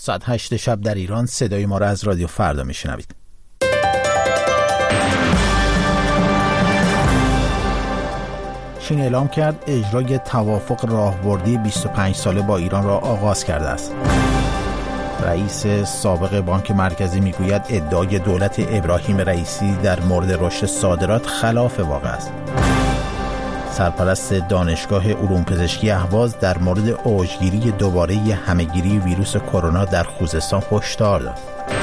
ساعت 8 شب در ایران. صدای ما را از رادیو فردا میشنوید. چین اعلام کرد اجرای توافق راهبردی 25 ساله با ایران را آغاز کرده است. رئیس سابق بانک مرکزی میگوید ادعای دولت ابراهیم رئیسی در مورد رشد صادرات خلاف واقع است. سرپرست دانشگاه علوم پزشکی اهواز در مورد اوجگیری دوباره همهگیری ویروس کرونا در خوزستان هشدار داد.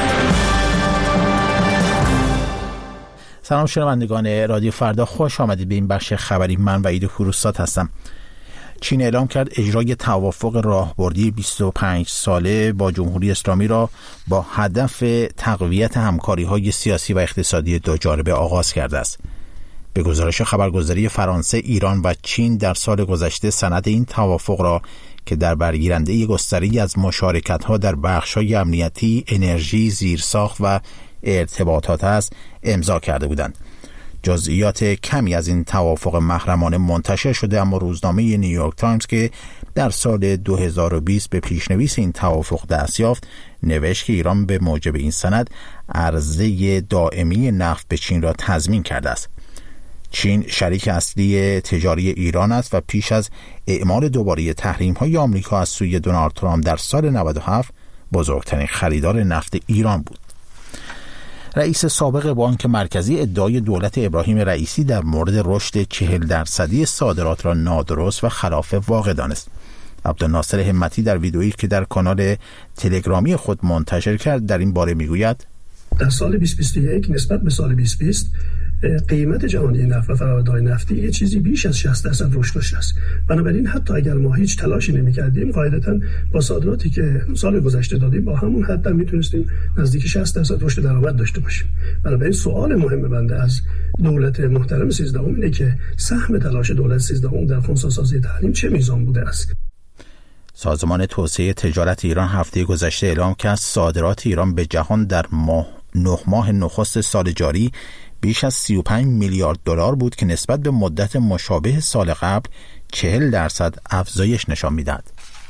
سلام شنوندگان رادیو فردا، خوش آمدید به این بخش خبری. من وحید فروستاد هستم. چین اعلام کرد اجرای توافق راهبردی 25 ساله با جمهوری اسلامی را با هدف تقویت همکاری‌های سیاسی و اقتصادی دو جانبه آغاز کرده است. به گزارش خبرگزاری فرانسه، ایران و چین در سال گذشته سند این توافق را که در برگیرنده گستری از مشارکت‌ها در بخش‌های امنیتی، انرژی، زیرساخت و ارتباطات است امضا کرده بودند. جزئیات کمی از این توافق محرمانه منتشر شده، اما روزنامه نیویورک تایمز که در سال 2020 به پیشنویس این توافق دست یافت نوشت که ایران به موجب این سند عرضه دائمی نفت به چین را تضمین کرده است. چین شریک اصلی تجاری ایران است و پیش از اعمال دوباره تحریم‌های آمریکا از سوی دونالد ترامپ در سال 97 بزرگترین خریدار نفت ایران بود. رئیس سابق بانک مرکزی ادعای دولت ابراهیم رئیسی در مورد رشد 40% صادرات را نادرست و خلاف واقع دانست. عبدالناصر همتی در ویدئویی که در کانال تلگرامی خود منتشر کرد در این باره میگوید در سال 2021 نسبت به سال 2020 قیمت جهانی نفت و فرآورده‌های نفتی یه چیزی بیش از 60% رشد داشته است. بنابراین حتی اگر ما هیچ تلاشی نمی‌کردیم قاعدتاً با صادراتی که سال گذشته دادیم با همون حد میتونستیم نزدیک 60% رشد درآمد داشته باشیم. بنابراین سوال مهم بنده از دولت محترم 13 اینه که سهم تلاش دولت 13 در خنثی‌سازی تحریم چه میزان بوده است. سازمان توسعه تجارت ایران هفته گذشته اعلام کرد صادرات ایران به جهان در 9 ماه نخست سال جاری بیش از 35 میلیارد دلار بود که نسبت به مدت مشابه سال قبل 40% افزایش نشان می‌دهد.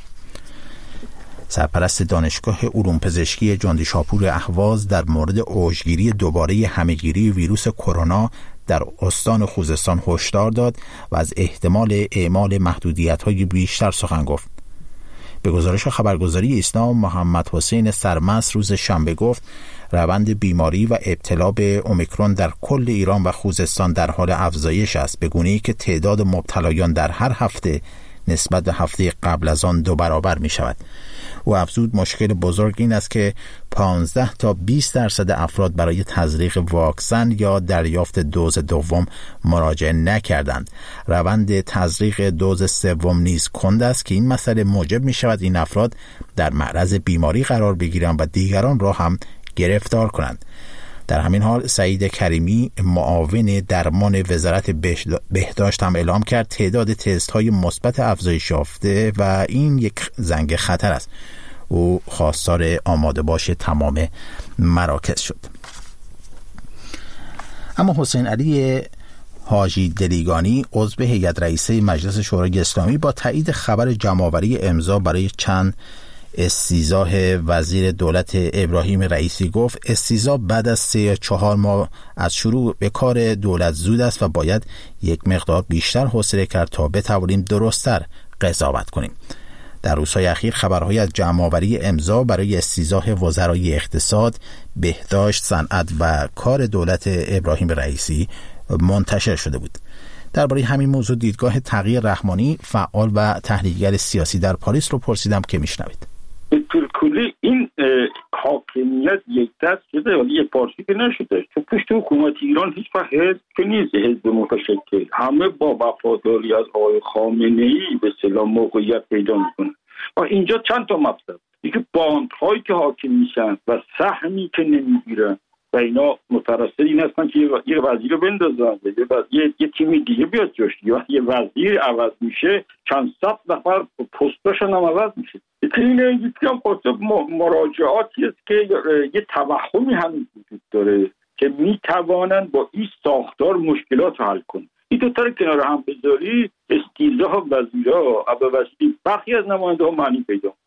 سرپرست دانشگاه علوم پزشکی جندیشاپور اهواز در مورد اوجگیری دوباره همهگیری ویروس کرونا در استان خوزستان هشدار داد و از احتمال اعمال محدودیت‌های بیشتر سخن گفت. به گزارش خبرگزاری ایسنا، محمد حسین سرمست روز شنبه گفت روند بیماری و ابتلا به اومیکرون در کل ایران و خوزستان در حال افزایش است، به گونه‌ای که تعداد مبتلایان در هر هفته نسبت به هفته قبل از آن 2 برابر می شود. او افزود مشکل بزرگ این است که 15 تا 20% افراد برای تزریق واکسن یا دریافت دوز دوم مراجعه نکردند. روند تزریق دوز سوم نیز کند است که این مسئله موجب می شود این افراد در معرض بیماری قرار بگیرند و دیگران را هم گرفتار کنند. در همین حال سعید کریمی معاون درمان وزارت بهداشت هم اعلام کرد تعداد تست های مثبت افزایش یافته و این یک زنگ خطر است. او خواستار آماده باش تمام مراکز شد. اما حسین علی حاجی دلیگانی عضو هیئت رئیسه مجلس شورای اسلامی با تایید خبر جمع‌آوری امضا برای چند استیضاح وزیر دولت ابراهیم رئیسی گفت استیضاح بعد از 3 یا 4 ماه از شروع به کار دولت زود است و باید یک مقدار بیشتر حوصله کرد تا بتوانیم درست‌تر قضاوت کنیم. در روزهای اخیر خبرهای از جمع‌آوری امضا برای استیضاح وزرای اقتصاد، بهداشت، صنعت و کار دولت ابراهیم رئیسی منتشر شده بود. درباره همین موضوع دیدگاه تقی رحمانی، فعال و تحلیلگر سیاسی در پاریس رو پرسیدم که میشنوید. به طور کلی این حاکمیت یک دست شده ولی یک پارچه که نشده، چون پشت حکومت ایران هیچ وقت حزب که نیست، حزب متشکل همه با وفاداری از آقای خامنه‌ای به اصطلاح موقعیت پیدا میکنه. و اینجا چند تا مطلب، یکی بانک‌هایی که حاکم میشن و سهمی که نمیگیرن و اینا مترصد این هستن که یه وزیر رو بندازن یه تیمی دیگه بیاد جاش، یا یه وزیر عوض میشه چند صد نفر پستاشون هم عوض میشه. این یکی هم مراجعاتی است که یه توهمی هم وجود داره که میتوانن با این ساختار مشکلات رو حل کنن. این دو تا کنار هم بذاری استیضاح وزیرا به وسیله برخی از نماینده ها معنی پیدا.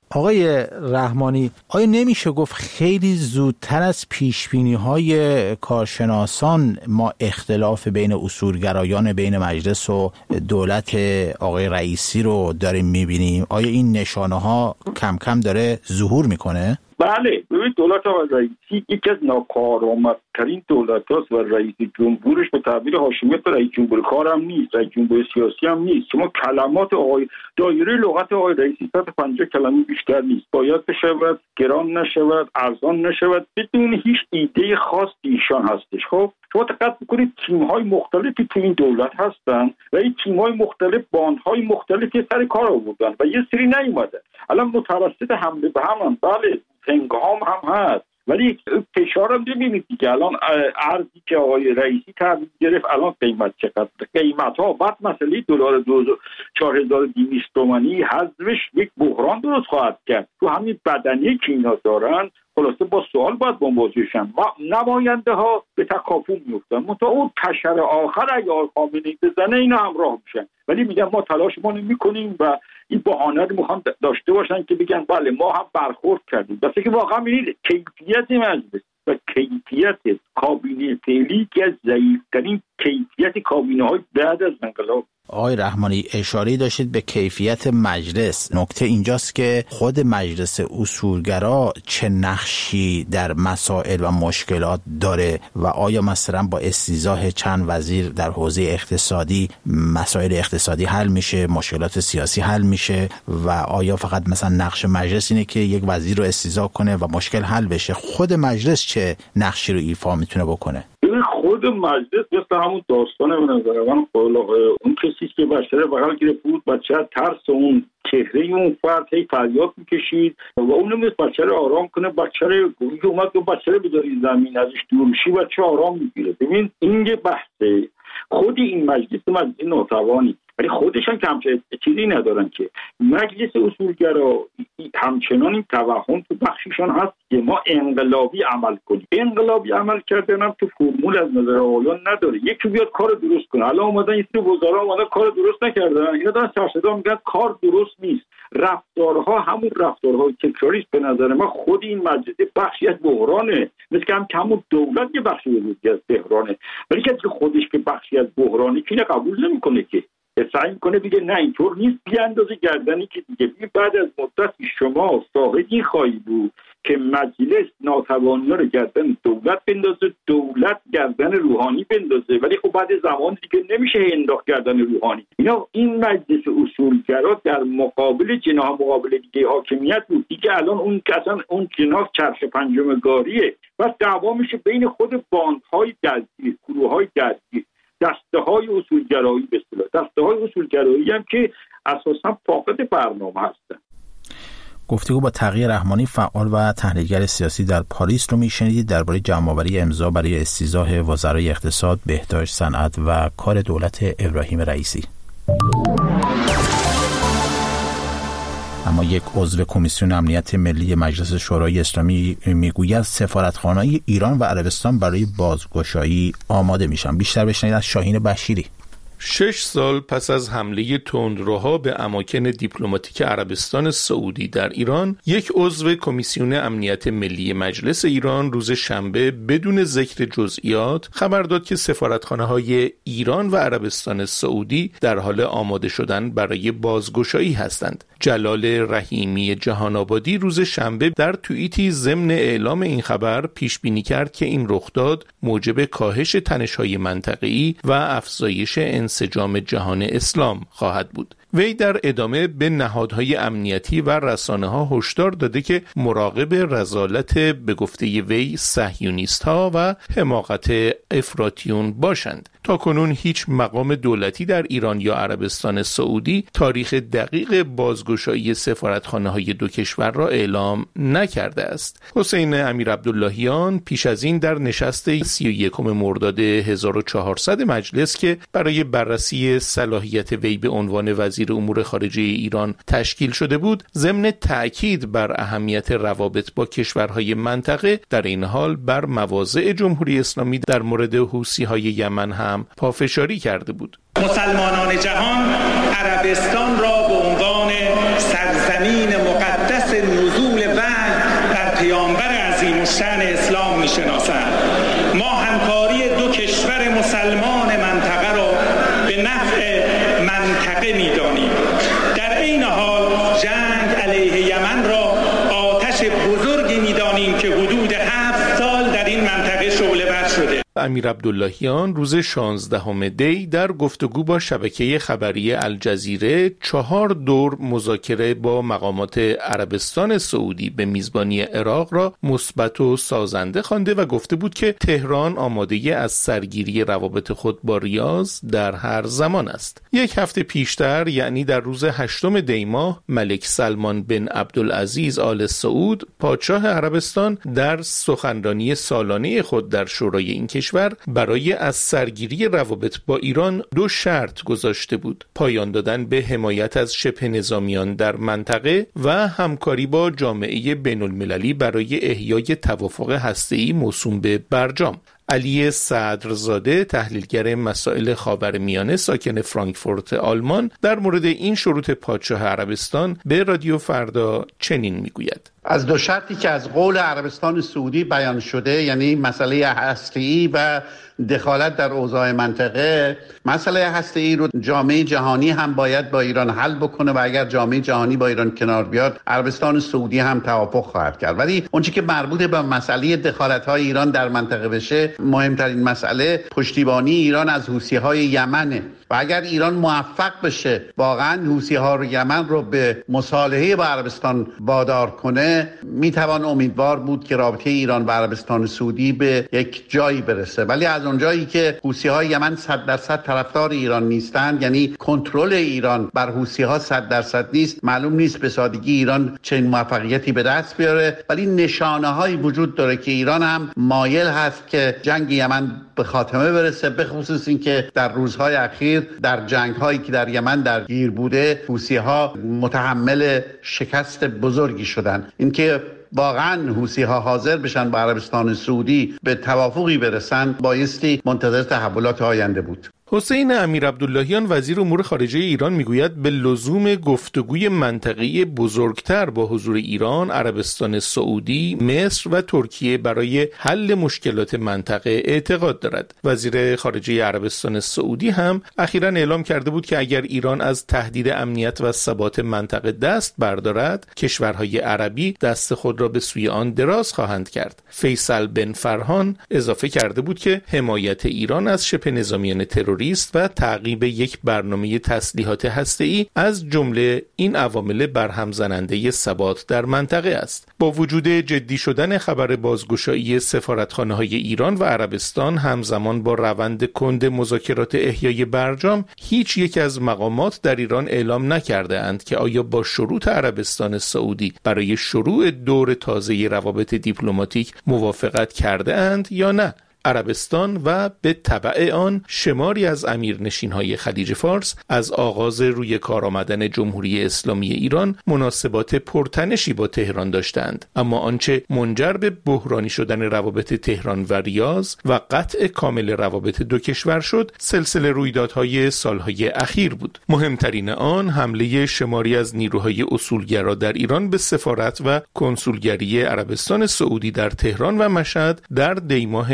آقای رحمانی، آیا نمیشه گفت خیلی زودتر از پیشبینی‌های کارشناسان ما اختلاف بین اصولگرایان بین مجلس و دولت آقای رئیسی رو داریم میبینیم؟ آیا این نشانه‌ها کم کم داره ظهور میکنه؟ بله، ببین دولت آقای رئیسی یکی از ناکارآمدترین دولت هاست و رئیس جمهورش به تعبیر هاشمیت رئیس جمهور کار هم نیست، رئیس جمهور سیاسی هم نیست. شما کلمات آقای دایره لغت آقای رئیسی 150 کلمه بیشتر نیست. باید بشود، گران نشود، ارزان نشود، بدون هیچ ایده خاص ایشان هستش. خب شما دقت بکنید تیم‌های مختلفی تو این دولت هستن و این تیم‌های مختلف باندهای مختلفی سر کار آوردن و یه سری نیومدن. الان متوسط حمله به هم بله هنگام هم هست، ولی فشار هم ببینید دیگه. الان ارزی که آقای رئیسی تحویل گرفت الان قیمت چقدر؟ قیمت ها بعد مسئله دلار 4200 تومانی حذفش یک بحران درست خواهد کرد. تو همین بدنی که اینا دارن خلاصه با سوال باید مواجهشن. نماینده ها به تکاپو میفتن، منتها اون تشر آخر اگه آقای خامنه‌ای بزنه اینا همراه میشن. ولی میگن ما تلاش ما نمی‌کنیم و این بهانه رو میخوان داشته باشن که بگن بله ما هم برخورد کردیم. بس که واقعا می‌بینید کیفیت مجلس و کیفیت کابینه فعلی که از ضعیف‌ترین کیفیت کابینه‌های بعد از انقلاب. آقای رحمانی اشاره داشتید به کیفیت مجلس. نکته اینجاست که خود مجلس اصولگرا چه نقشی در مسائل و مشکلات داره و آیا مثلا با استیضاح چند وزیر در حوزه اقتصادی مسائل اقتصادی حل میشه، مشکلات سیاسی حل میشه و آیا فقط مثلا نقش مجلس اینه که یک وزیر رو استیضاح کنه و مشکل حل بشه؟ خود مجلس چه نقشی رو ایفا میتونه بکنه؟ خود مجلس مثل همون داستانه به نظر من اون کسی که بچه رو بغل گرفت بود، بچه ترس اون چهره اون فرد هی فریاد میکشید و اون نمیست بچه رو آرام کنه. بچه رو اومد که بچه رو بذاری زمین ازش دورشی بچه آرام میگیره. ببین این یه بحثه. خود این مجلس ناتوانی ولی خودشان که همچه چیزی ندارن که مجلس اصولگرا همچنان این توهم تو بخشیشان هست که ما انقلابی عمل کنیم. انقلابی عمل کردن هم تو فرمول از نظر آقایان نداره. یکی بیاد کار درست کنه. الان اومدن این سری وزرا اومدن کار درست نکردن، اینا دارن سرصدا میگن کار درست نیست. رفتارها همون رفتارهای تکراری است. به نظر من خود این مجلس بخشی از بحرانه، مثل که همون دولت یه بخشی از بحرانه، ولی که خودش که بخشی از بحرانه که قبول نمیکنه که سعی کنه بگه نه اینطور نیست، بیاندازه گردنی که دیگه بعد از مدتی شما شاهدی خواهی بود که مجلس ناتوانی رو گردن دولت بندازه، دولت گردن روحانی بندازه، ولی خب بعد زمان دیگه نمیشه انداخت گردن روحانی. این مجلس اصولگرا در مقابل جناح مقابل دیگه حاکمیت بود دیگه. الان اون اصلا اون جناح چرخ پنجمگاریه و دعوا میشه بین خود باندهای درگیر، گروه‌های درگیر، دسته‌های اصولگرایی به اصطلاح، دسته‌های اصولگرایی هم که اساساً فاقد برنامه هستن. گفتگو با تقی رحمانی، فعال و تحلیلگر سیاسی در پاریس رو میشنیدید درباره جمع‌آوری امضا برای استیضاح وزرای اقتصاد، بهداشت، صنعت و کار دولت ابراهیم رئیسی. اما یک عضو کمیسیون امنیت ملی مجلس شورای اسلامی میگوید سفارتخانه‌های ایران و عربستان برای بازگشایی آماده میشن. بیشتر بشنوید از شاهین بشیری. 6 سال پس از حمله تندروها به اماکن دیپلماتیک عربستان سعودی در ایران، یک عضو کمیسیون امنیت ملی مجلس ایران روز شنبه بدون ذکر جزئیات خبر داد که سفارتخانه‌های ایران و عربستان سعودی در حال آماده شدن برای بازگشایی هستند. جلال رحیمی جهان‌آبادی روز شنبه در توییتی ضمن اعلام این خبر پیش بینی کرد که این رخداد موجب کاهش تنش‌های منطقه‌ای و افزایش انسجام جهان اسلام خواهد بود. وی در ادامه به نهادهای امنیتی و رسانه‌ها هشدار داده که مراقب رذالت به گفته وی صهیونیست‌ها و حماقت افراطیون باشند. تاکنون هیچ مقام دولتی در ایران یا عربستان سعودی تاریخ دقیق بازگشایی سفارتخانه‌های دو کشور را اعلام نکرده است. حسین امیرعبداللهیان پیش از این در نشست 31 مرداد 1400 مجلس که برای بررسی صلاحیت وی به عنوان وزیر امور خارجه ایران تشکیل شده بود، ضمن تأکید بر اهمیت روابط با کشورهای منطقه، در این حال بر مواضع جمهوری اسلامی در مورد حوثی‌های یمن هم پافشاری کرده بود. مسلمانان جهان عربستان را به عنوان سرزمین مقدس پیامبر عظیم الشأن اسلام میشناسند. ما همکاری دو کشور مسلمان منطقه را به نفع منطقه میدانیم. در این حال جنگ علیه یمن را آتش بزرگی میدانیم که حدود 7 سال در این منطقه شعله‌ور شده. امیر عبداللهیان روز 16 دی در گفتگو با شبکه خبری الجزیره 4 دور مذاکره با مقامات عربستان سعودی به میزبانی عراق را مثبت و سازنده خوانده و گفته بود که تهران آماده از سرگیری روابط خود با ریاض در هر زمان است. یک هفته پیشتر، یعنی در روز 8 دی ماه، ملک سلمان بن عبدالعزیز آل سعود پادشاه عربستان در سخنرانی سالانه خود در شورای این کشور برای از سرگیری روابط با ایران 2 شرط گذاشته بود: پایان دادن به حمایت از شبه نظامیان در منطقه و همکاری با جامعه بین المللی برای احیای توافق هسته‌ای موسوم به برجام. علی صدرزاده، تحلیلگر مسائل خاورمیانه ساکن فرانکفورت آلمان، در مورد این شروط پادشاه عربستان به رادیو فردا چنین میگوید: از 2 شرطی که از قول عربستان سعودی بیان شده، یعنی مسئله هسته‌ای و دخالت در اوضاع منطقه، مسئله هسته‌ای رو جامعه جهانی هم باید با ایران حل بکنه و اگر جامعه جهانی با ایران کنار بیاد، عربستان سعودی هم توافق خواهد کرد. ولی اون چیزی که مربوط به مسئله دخالت‌های ایران در منطقه بشه، مهمترین مسئله پشتیبانی ایران از حوثی‌های یمنه و اگر ایران موفق بشه واقعا حوثی‌ها رو یمن رو به مصالحه با عربستان وادار کنه، میتوان امیدوار بود که رابطه ایران و عربستان سعودی به یک جایی برسه. ولی از اونجایی که حوثی‌های یمن 100% طرفدار ایران نیستند، یعنی کنترل ایران بر حوثی‌ها 100% نیست، معلوم نیست به سادگی ایران چه موفقیتی به دست بیاره. ولی نشانه‌هایی وجود داره که ایران هم مایل هست که جنگ یمن به خاتمه برسه، به خصوص اینکه در روزهای اخیر در جنگ‌هایی که در یمن درگیر بوده، حوثی‌ها متحمل شکست بزرگی شدن. اینکه واقعا حوثی‌ها حاضر بشن با عربستان سعودی به توافقی برسن، بایستی منتظر تحولات آینده بود. حسین امیر عبداللهیان وزیر امور خارجه ایران میگوید به لزوم گفتگوی منطقه‌ای بزرگتر با حضور ایران، عربستان سعودی، مصر و ترکیه برای حل مشکلات منطقه اعتقاد دارد. وزیر خارجه عربستان سعودی هم اخیراً اعلام کرده بود که اگر ایران از تهدید امنیت و ثبات منطقه دست بردارد، کشورهای عربی دست خود را به سوی آن دراز خواهند کرد. فیصل بن فرهان اضافه کرده بود که حمایت ایران از شبه نظامیان تروریست و تعقیب یک برنامه تسلیحات هسته‌ای از جمله این عوامل برهم زننده ثبات در منطقه است. با وجود جدی شدن خبر بازگشایی سفارتخانه‌های ایران و عربستان همزمان با روند کند مذاکرات احیای برجام، هیچ یک از مقامات در ایران اعلام نکرده اند که آیا با شروط عربستان سعودی برای شروع دور تازه روابط دیپلماتیک موافقت کرده اند یا نه. عربستان و به تبع آن شماری از امیرنشین‌های خلیج فارس از آغاز روی کار آمدن جمهوری اسلامی ایران مناسبات پرتنشی با تهران داشتند، اما آنچه منجر به بحرانی شدن روابط تهران و ریاض و قطع کامل روابط 2 کشور شد، سلسله رویدادهای سالهای اخیر بود. مهمترین آن حمله شماری از نیروهای اصولگرا در ایران به سفارت و کنسولگری عربستان سعودی در تهران و مشهد در دی ماه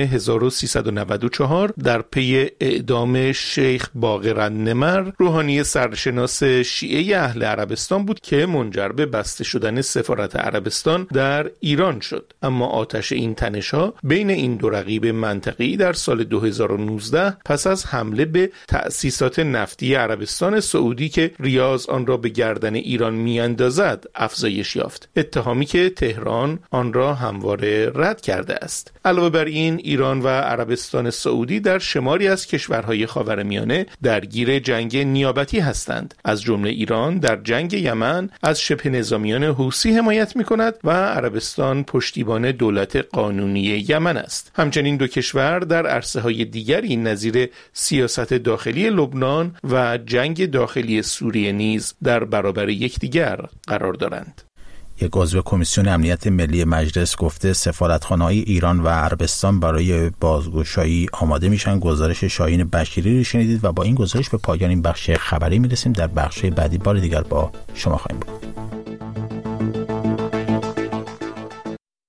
1394 در پی اعدام شیخ باقر النمر، روحانی سرشناس شیعه اهل عربستان بود که منجر به بسته شدن سفارت عربستان در ایران شد. اما آتش این تنش‌ها بین این 2 رقیب منطقه‌ای در سال 2019 پس از حمله به تأسیسات نفتی عربستان سعودی که ریاض آن را به گردن ایران میاندازد افزایش یافت، اتهامی که تهران آن را همواره رد کرده است. علاوه بر این، ایران و عربستان سعودی در شماری از کشورهای خاورمیانه درگیر جنگ نیابتی هستند. از جمله ایران در جنگ یمن از شبه نظامیان حوثی حمایت می‌کند و عربستان پشتیبان دولت قانونی یمن است. همچنین 2 کشور در عرصه‌های دیگری نظیر سیاست داخلی لبنان و جنگ داخلی سوریه نیز در برابر یکدیگر قرار دارند. یک عضو کمیسیون امنیت ملی مجلس گفته سفارتخانه‌های ایران و عربستان برای بازگشایی آماده میشن. گزارش شاهین بشیری رو شنیدید و با این گزارش به پایان این بخش خبری میرسیم. در بخش بعدی بار دیگر با شما خواهیم بود.